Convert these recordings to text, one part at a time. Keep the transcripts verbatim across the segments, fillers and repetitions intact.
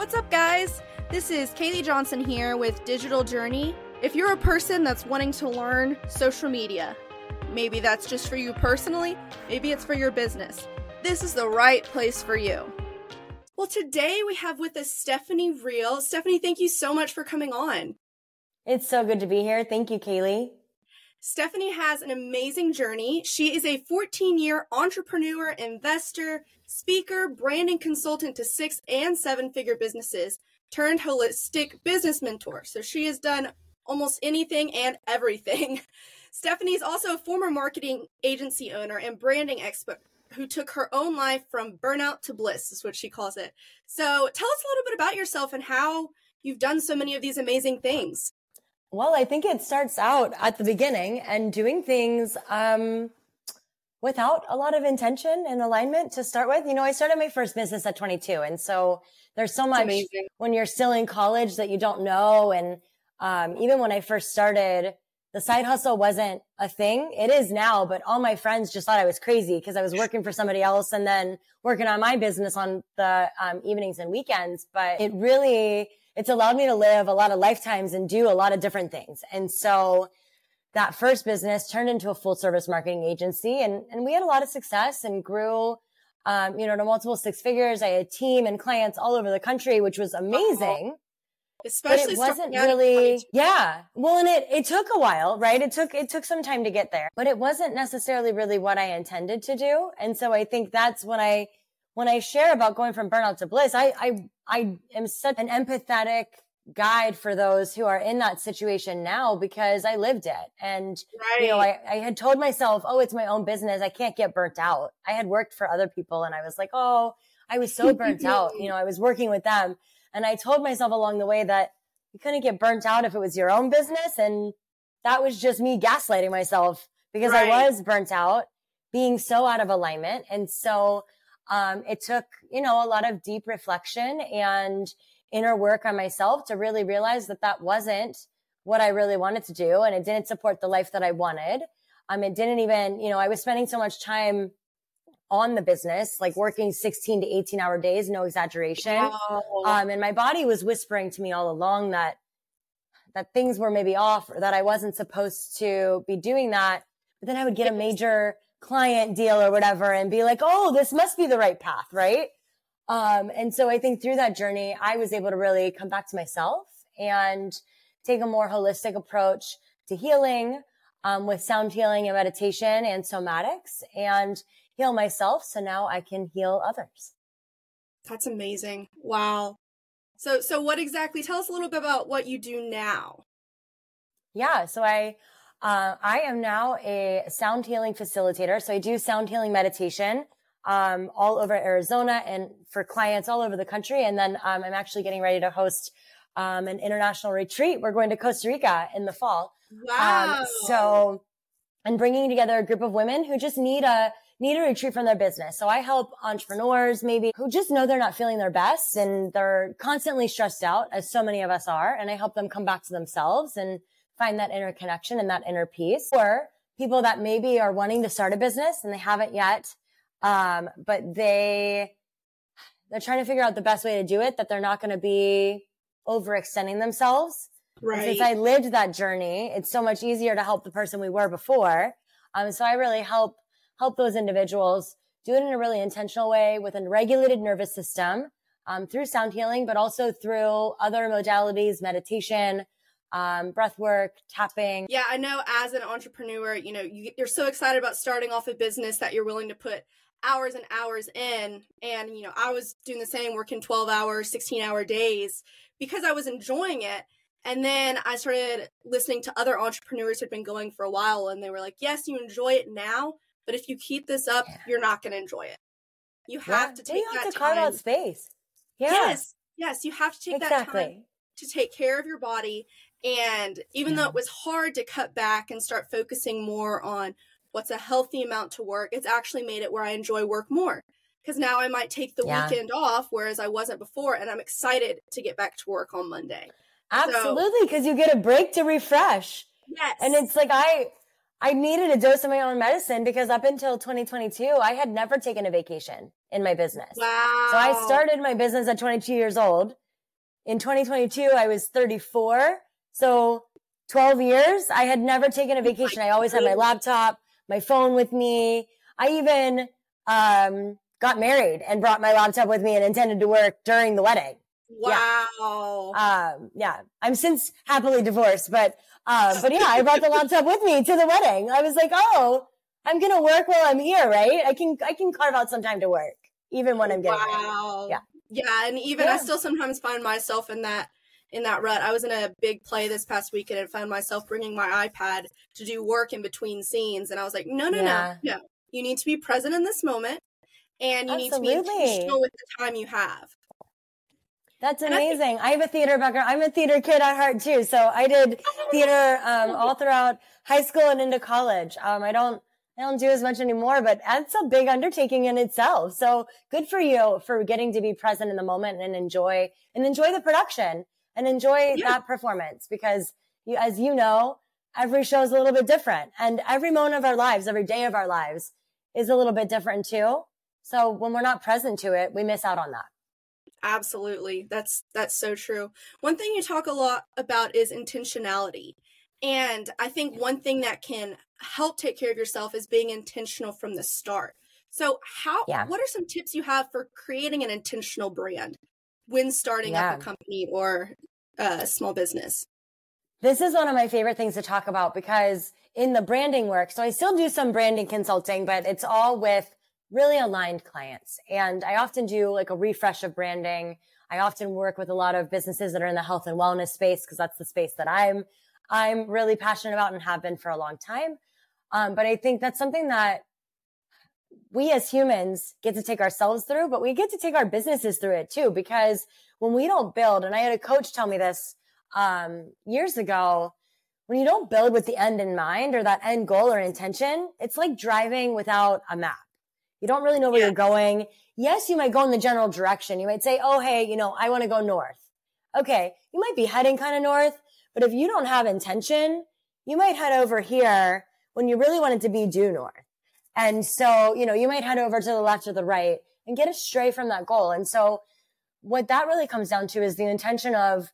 What's up, guys? This is Kaylee Johnson here with Digital Journey. If you're a person that's wanting to learn social media, maybe that's just for you personally, maybe it's for your business, this is the right place for you. Well, today we have with us Stephanie Reel. Stephanie, thank you so much for coming on. It's so good to be here. Thank you, Kaylee. Stephanie has an amazing journey. She is a fourteen-year entrepreneur, investor, speaker, branding consultant to six and seven-figure businesses, turned holistic business mentor. So she has done almost anything and everything. Stephanie is also a former marketing agency owner and branding expert who took her own life from burnout to bliss, is what she calls it. So tell us a little bit about yourself and how you've done so many of these amazing things. Well, I think it starts out at the beginning and doing things um, without a lot of intention and alignment to start with. You know, I started my first business at twenty-two. And so there's so much when you're still in college that you don't know. And um, even when I first started, the side hustle wasn't a thing. It is now, but all my friends just thought I was crazy because I was working for somebody else and then working on my business on the um, evenings and weekends. But it really... it's allowed me to live a lot of lifetimes and do a lot of different things. And so that first business turned into a full service marketing agency, and, and we had a lot of success and grew, um, you know, to multiple six figures. I had a team and clients all over the country, which was amazing. Especially but it wasn't really, yeah. Well, and it, it took a while, right? It took, it took some time to get there, but it wasn't necessarily really what I intended to do. And so I think that's when I, when I share about going from burnout to bliss, I, I, I am such an empathetic guide for those who are in that situation now because I lived it. And, right. you know, I, I had told myself, oh, it's my own business. I can't get burnt out. I had worked for other people and I was like, oh, I was so burnt out. You know, I was working with them. And I told myself along the way that you couldn't get burnt out if it was your own business. And that was just me gaslighting myself because right. I was burnt out, being so out of alignment. And so Um, it took, you know, a lot of deep reflection and inner work on myself to really realize that that wasn't what I really wanted to do. And it didn't support the life that I wanted. Um, it didn't even, you know, I was spending so much time on the business, like working sixteen to eighteen hour days, no exaggeration. Wow. Um, and my body was whispering to me all along that, that things were maybe off or that I wasn't supposed to be doing that. But then I would get a major client deal or whatever and be like, oh, this must be the right path, right? Um, and so I think through that journey, I was able to really come back to myself and take a more holistic approach to healing um, with sound healing and meditation and somatics and heal myself so now I can heal others. That's amazing. Wow. So, so what exactly, tell us a little bit about what you do now. Yeah. So I, Uh, I am now a sound healing facilitator. So I do sound healing meditation, um, all over Arizona and for clients all over the country. And then, um, I'm actually getting ready to host, um, an international retreat. We're going to Costa Rica in the fall. Wow. Um, so I'm bringing together a group of women who just need a, need a retreat from their business. So I help entrepreneurs maybe who just know they're not feeling their best and they're constantly stressed out, as so many of us are. And I help them come back to themselves and find that inner connection and that inner peace. Or people that maybe are wanting to start a business and they haven't yet, um, but they, they're trying to figure out the best way to do it, that they're not going to be overextending themselves. Right. And since I lived that journey, it's so much easier to help the person we were before. Um, so I really help, help those individuals do it in a really intentional way with a regulated nervous system, um, through sound healing, but also through other modalities, meditation, um, breath work, tapping. Yeah, I know as an entrepreneur, you know, you, you're so excited about starting off a business that you're willing to put hours and hours in. And, you know, I was doing the same, working twelve hour, sixteen hour days because I was enjoying it. And then I started listening to other entrepreneurs who'd been going for a while. And they were like, yes, you enjoy it now, but if you keep this up, yeah. you're not going to enjoy it. You have yeah. to take you that have to time. carve out space. Yeah. Yes. Yes. You have to take exactly. that time to take care of your body. And even yeah. though it was hard to cut back and start focusing more on what's a healthy amount to work, it's actually made it where I enjoy work more. Because now I might take the yeah. weekend off, whereas I wasn't before. And I'm excited to get back to work on Monday. Absolutely. Because so, you get a break to refresh. Yes. And it's like, I, I needed a dose of my own medicine because up until twenty twenty-two, I had never taken a vacation in my business. Wow. So I started my business at twenty-two years old. in twenty twenty-two, I was thirty-four. So twelve years, I had never taken a vacation. I always had my laptop, my phone with me. I even um, got married and brought my laptop with me and intended to work during the wedding. Wow. Yeah. Um, yeah. I'm since happily divorced, but, um, but yeah, I brought the laptop with me to the wedding. I was like, oh, I'm going to work while I'm here, right? I can, I can carve out some time to work, even when I'm getting wow. married. Yeah. Yeah. And even yeah. I still sometimes find myself in that, in that rut. I was in a big play this past weekend and found myself bringing my iPad to do work in between scenes. And I was like, no, no, yeah. no, no. You need to be present in this moment, and you Absolutely. need to be intentional with the time you have. That's amazing. I, think- I have a theater background. I'm a theater kid at heart too. So I did theater um, all throughout high school and into college. Um, I don't, I don't do as much anymore, but that's a big undertaking in itself. So good for you for getting to be present in the moment and enjoy and enjoy the production and enjoy yeah. that performance, because you, as you know, every show is a little bit different, and every moment of our lives, every day of our lives is a little bit different too. So when we're not present to it, we miss out on that. Absolutely. That's, that's so true. One thing you talk a lot about is intentionality. And I think one thing that can help take care of yourself is being intentional from the start. So how, yeah. what are some tips you have for creating an intentional brand when starting yeah. up a company or a small business? This is one of my favorite things to talk about, because in the branding work, so I still do some branding consulting, but it's all with really aligned clients. And I often do like a refresh of branding. I often work with a lot of businesses that are in the health and wellness space, because that's the space that I'm, I'm really passionate about and have been for a long time. Um, but I think that's something that we as humans get to take ourselves through, but we get to take our businesses through it too, because when we don't build, and I had a coach tell me this, um, years ago, when you don't build with the end in mind or that end goal or intention, it's like driving without a map. You don't really know where yeah. you're going. Yes, you might go in the general direction. You might say, oh, hey, you know, I want to go north. Okay. You might be heading kind of north, but if you don't have intention, you might head over here when you really want it to be due north. And so, you know, you might head over to the left or the right and get astray from that goal. And so what that really comes down to is the intention of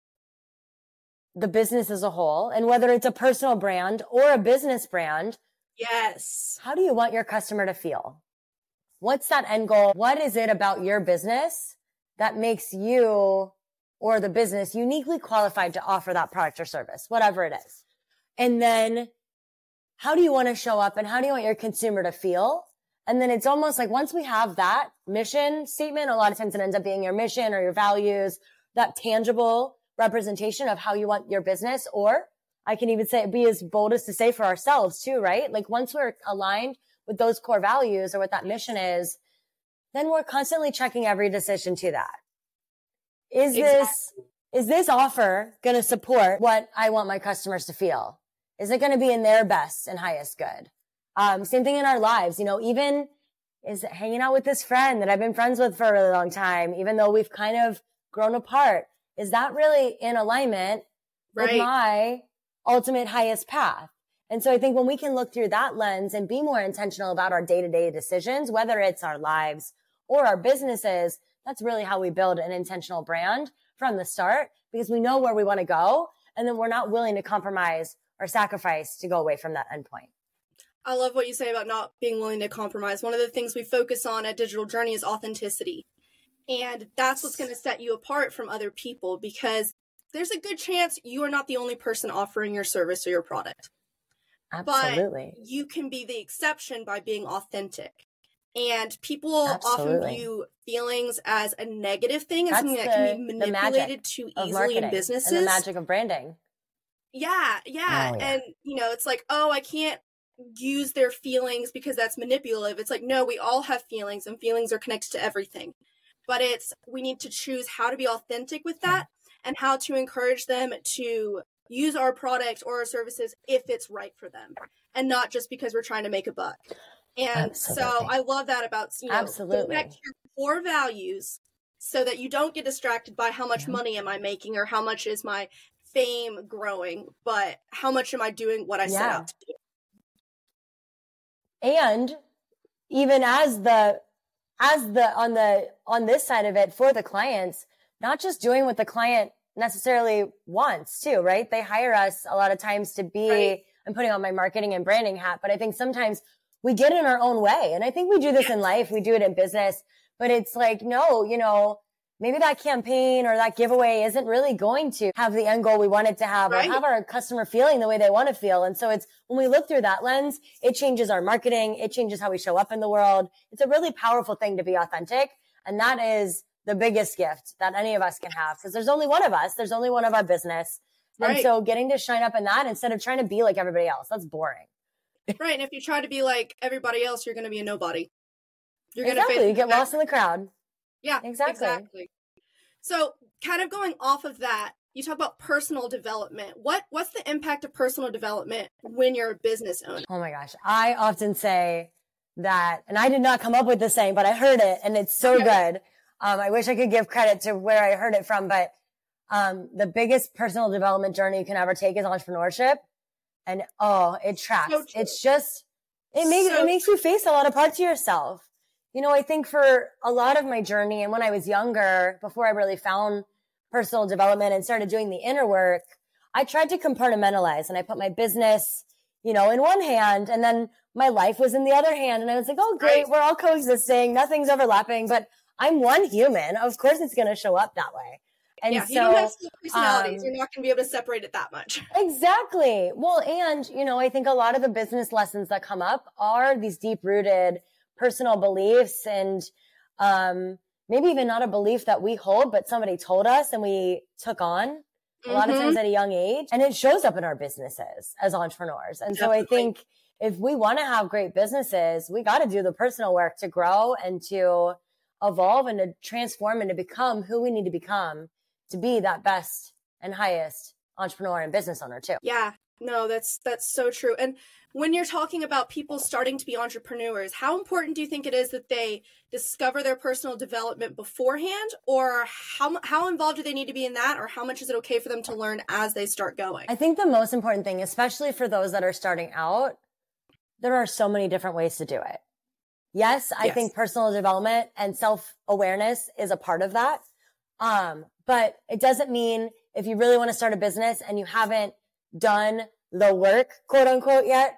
the business as a whole, and whether it's a personal brand or a business brand. Yes. How do you want your customer to feel? What's that end goal? What is it about your business that makes you or the business uniquely qualified to offer that product or service, whatever it is? And then how do you want to show up, and how do you want your consumer to feel? And then it's almost like once we have that mission statement, a lot of times it ends up being your mission or your values, that tangible representation of how you want your business, or I can even say, be as bold as to say for ourselves too, right? Like once we're aligned with those core values or what that mission is, then we're constantly checking every decision to that. Is exactly. this, is this offer going to support what I want my customers to feel? Is it going to be in their best and highest good? Um, same thing in our lives, you know, even is it hanging out with this friend that I've been friends with for a really long time, even though we've kind of grown apart. Is that really in alignment right. with my ultimate highest path? And so I think when we can look through that lens and be more intentional about our day-to-day decisions, whether it's our lives or our businesses, that's really how we build an intentional brand from the start, because we know where we want to go, and then we're not willing to compromise or sacrifice to go away from that endpoint. I love what you say about not being willing to compromise. One of the things we focus on at Digital Journey is authenticity. And that's what's going to set you apart from other people, because there's a good chance you are not the only person offering your service or your product. Absolutely. But you can be the exception by being authentic. And people Absolutely. often view feelings as a negative thing, and that's something the, that can be manipulated too easily in businesses. And the magic of branding. Yeah, yeah. Oh, yeah. And, you know, it's like, oh, I can't use their feelings because that's manipulative. It's like, no, we all have feelings, and feelings are connected to everything. But it's, we need to choose how to be authentic with that and how to encourage them to use our product or our services if it's right for them, and not just because we're trying to make a buck. And Absolutely. So I love that about, you know, Absolutely. connect your core values so that you don't get distracted by how much yeah. money am I making or how much is my fame growing, but how much am I doing what I yeah. set out to do? And even as the, as the, on the, on this side of it for the clients, not just doing what the client necessarily wants too, right? They hire us a lot of times to be, right. I'm putting on my marketing and branding hat, but I think sometimes we get in our own way. And I think we do this in life. We do it in business, but it's like, no, you know, maybe that campaign or that giveaway isn't really going to have the end goal we want it to have, right. or have our customer feeling the way they want to feel. And so it's when we look through that lens, it changes our marketing. It changes how we show up in the world. It's a really powerful thing to be authentic. And that is the biggest gift that any of us can have, because there's only one of us. There's only one of our business. Right. And so getting to shine up in that instead of trying to be like everybody else, that's boring. Right. And if you try to be like everybody else, you're going to be a nobody. You're going exactly. to you get lost in the crowd. Yeah, exactly. exactly. So kind of going off of that, you talk about personal development. What What's the impact of personal development when you're a business owner? Oh my gosh. I often say that, and I did not come up with this saying, but I heard it and it's so okay. good. Um, I wish I could give credit to where I heard it from, but um, the biggest personal development journey you can ever take is entrepreneurship. And oh, it tracks. So it's just, it makes, so it makes you face a lot of parts of yourself. You know, I think for a lot of my journey and when I was younger, before I really found personal development and started doing the inner work, I tried to compartmentalize and I put my business, you know, in one hand and then my life was in the other hand. And I was like, oh, great. Right. We're all coexisting. Nothing's overlapping, but I'm one human. Of course it's going to show up that way. And yeah, so, you don't have two personalities. Um, You're not going to be able to separate it that much. Exactly. Well, and, you know, I think a lot of the business lessons that come up are these deep-rooted personal beliefs and um, maybe even not a belief that we hold, but somebody told us and we took on a mm-hmm. lot of times at a young age. And it shows up in our businesses as entrepreneurs. And Definitely. So I think if we want to have great businesses, we got to do the personal work to grow and to evolve and to transform and to become who we need to become to be that best and highest entrepreneur and business owner too. Yeah, no, that's, that's so true. And when you're talking about people starting to be entrepreneurs, how important do you think it is that they discover their personal development beforehand, or how, how involved do they need to be in that? Or how much is it okay for them to learn as they start going? I think the most important thing, especially for those that are starting out, there are so many different ways to do it. Yes, I yes. think personal development and self-awareness is a part of that. Um, but it doesn't mean if you really want to start a business and you haven't done the work, quote unquote, yet,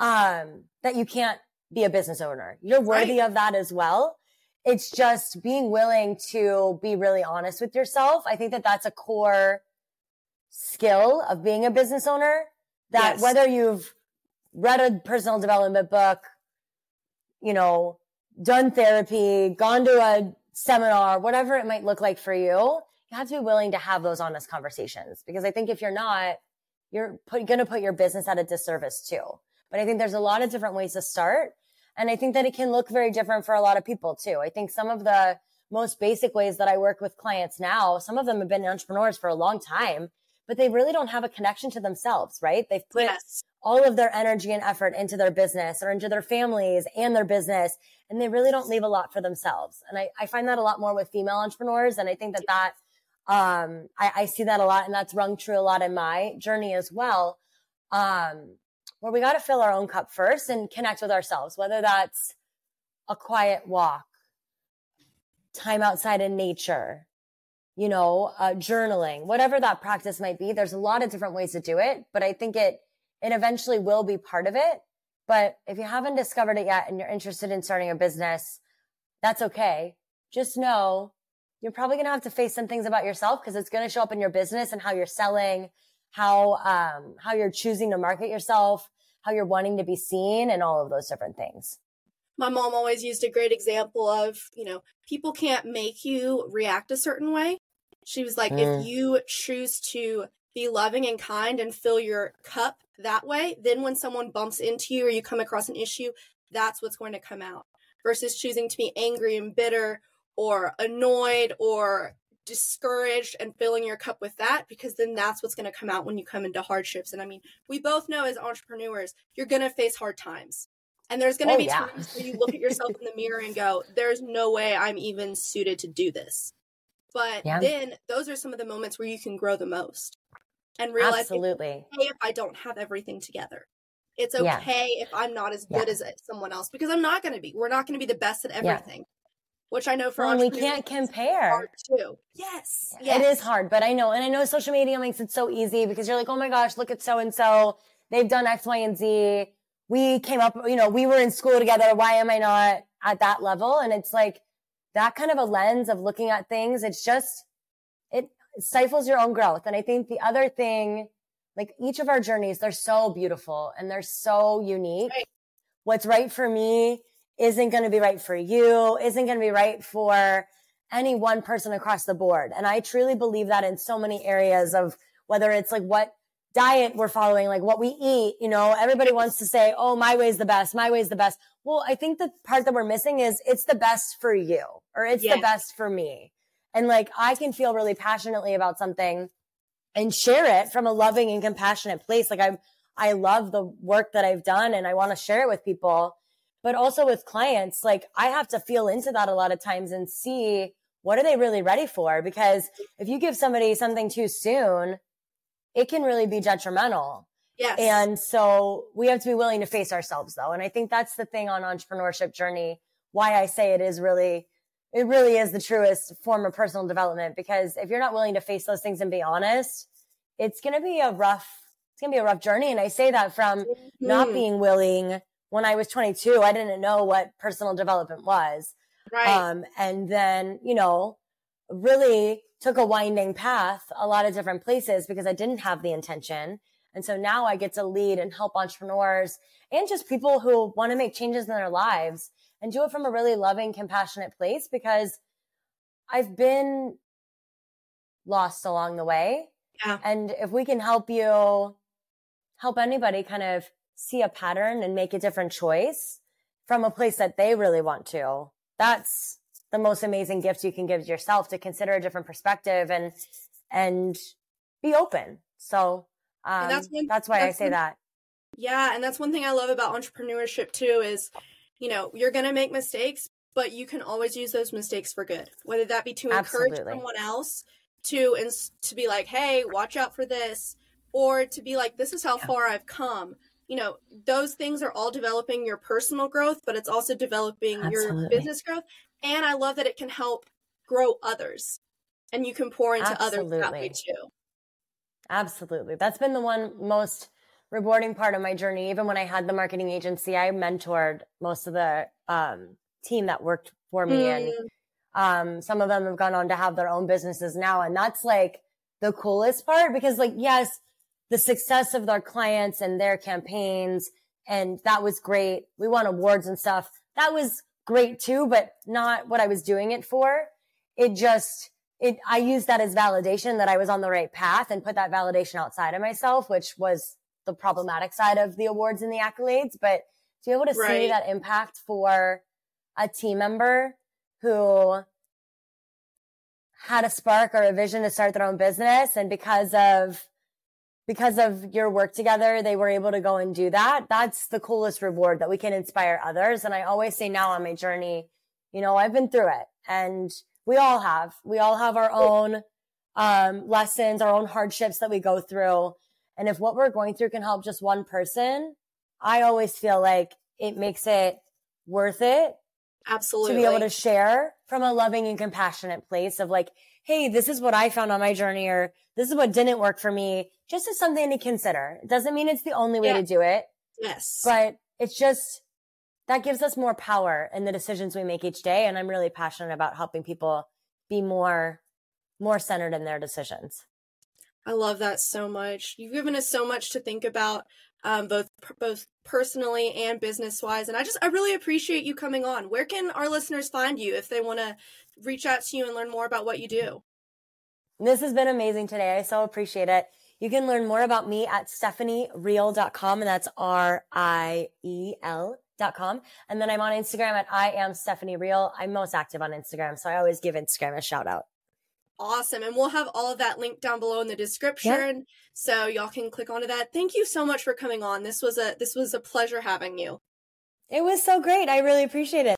um, that you can't be a business owner. You're worthy right. of that as well. It's just being willing to be really honest with yourself. I think that that's a core skill of being a business owner, that yes. whether you've read a personal development book, you know, done therapy, gone to a seminar, whatever it might look like for you, you have to be willing to have those honest conversations. Because I think if you're not, you're going to put your business at a disservice too. But I think there's a lot of different ways to start. And I think that it can look very different for a lot of people too. I think some of the most basic ways that I work with clients now, some of them have been entrepreneurs for a long time, but they really don't have a connection to themselves, right? They've put yes. all of their energy and effort into their business or into their families and their business, and they really don't leave a lot for themselves. And I, I find that a lot more with female entrepreneurs. And I think that that, um, I, I see that a lot, and that's rung true a lot in my journey as well. Um, where we got to fill our own cup first and connect with ourselves, whether that's a quiet walk, time outside in nature, you know, uh, journaling, whatever that practice might be. There's a lot of different ways to do it, but I think it, it eventually will be part of it. But if you haven't discovered it yet and you're interested in starting a business, that's okay. Just know you're probably going to have to face some things about yourself, because it's going to show up in your business and how you're selling, how, um, how you're choosing to market yourself, how you're wanting to be seen, and all of those different things. My mom always used a great example of, you know, people can't make you react a certain way. She was like, mm. if you choose to be loving and kind and fill your cup that way, then when someone bumps into you or you come across an issue, that's what's going to come out, versus choosing to be angry and bitter or annoyed or discouraged and filling your cup with that, because then that's what's going to come out when you come into hardships. And I mean, we both know as entrepreneurs, you're going to face hard times. And there's going to oh, be yeah. times where you look at yourself in the mirror and go, there's no way I'm even suited to do this. But yeah. then those are some of the moments where you can grow the most and realize Absolutely. It's okay if I don't have everything together. It's okay yeah. if I'm not as good yeah. as someone else, because I'm not going to be. We're not going to be the best at everything. which I know for well, we entrepreneurs can't compare. hard too. Yes, yeah, yes. It is hard, but I know. And I know social media makes it so easy because you're like, oh my gosh, look at so-and-so. They've done X, Y, and Z. We came up, you know, we were in school together. Why am I not at that level? And it's like that kind of a lens of looking at things. It's just, it stifles your own growth. And I think the other thing, like each of our journeys, they're so beautiful and they're so unique. Right. What's right for me isn't going to be right for you, isn't going to be right for any one person across the board. And I truly believe that in so many areas of whether it's like what diet we're following, like what we eat, you know, everybody wants to say, oh, my way's the best. My way's the best. Well, I think the part that we're missing is it's the best for you or it's Yes. the best for me. And like, I can feel really passionately about something and share it from a loving and compassionate place. Like I, I love the work that I've done and I want to share it with people, but also with clients. Like I have to feel into that a lot of times and see what are they really ready for? Because if you give somebody something too soon, it can really be detrimental. Yes. And so we have to be willing to face ourselves though. And I think that's the thing on entrepreneurship journey, why I say it is really, it really is the truest form of personal development, because if you're not willing to face those things and be honest, it's going to be a rough, it's going to be a rough journey. And I say that from mm-hmm. not being willing. When I was twenty-two, I didn't know what personal development was. Right. Um, and then, you know, really took a winding path, a lot of different places because I didn't have the intention. And so now I get to lead and help entrepreneurs and just people who want to make changes in their lives and do it from a really loving, compassionate place, because I've been lost along the way. Yeah. And if we can help you, help anybody kind of see a pattern and make a different choice from a place that they really want to, that's the most amazing gift you can give yourself, to consider a different perspective and, and be open. So, um, that's, one, that's why that's I say one, that. Yeah. And that's one thing I love about entrepreneurship too, is, you know, you're going to make mistakes, but you can always use those mistakes for good, whether that be to encourage Absolutely. someone else to, and to be like, hey, watch out for this, or to be like, this is how yeah. far I've come. You know, those things are all developing your personal growth, but it's also developing Absolutely. your business growth. And I love that it can help grow others, and you can pour into Absolutely. others that way too. Absolutely. That's been the one most rewarding part of my journey. Even when I had the marketing agency, I mentored most of the um, team that worked for me. Mm. And um, some of them have gone on to have their own businesses now. And that's like the coolest part, because like, yes, the success of their clients and their campaigns, and that was great. We won awards and stuff. That was great too, but not what I was doing it for. It just, it, I used that as validation that I was on the right path, and put that validation outside of myself, which was the problematic side of the awards and the accolades. But to be able to right. see that impact for a team member who had a spark or a vision to start their own business, and because of because of your work together, they were able to go and do that. That's the coolest reward, that we can inspire others. And I always say now on my journey, you know, I've been through it, and we all have, we all have our own, um, lessons, our own hardships that we go through. And if what we're going through can help just one person, I always feel like it makes it worth it. Absolutely. To be able to share from a loving and compassionate place of like, hey, this is what I found on my journey, or this is what didn't work for me, just as something to consider. It doesn't mean it's the only way yeah. to do it. Yes. But it's just, that gives us more power in the decisions we make each day. And I'm really passionate about helping people be more, more centered in their decisions. I love that so much. You've given us so much to think about, um, both, both personally and business wise. And I just, I really appreciate you coming on. Where can our listeners find you if they want to reach out to you and learn more about what you do? This has been amazing today. I so appreciate it. You can learn more about me at stephanie riel dot com, and that's R I E L dot com. And then I'm on Instagram at I am Stephanie Riel. I'm most active on Instagram, so I always give Instagram a shout out. Awesome. And we'll have all of that linked down below in the description. Yeah. So y'all can click onto that. Thank you so much for coming on. This was a, this was a pleasure having you. It was so great. I really appreciate it.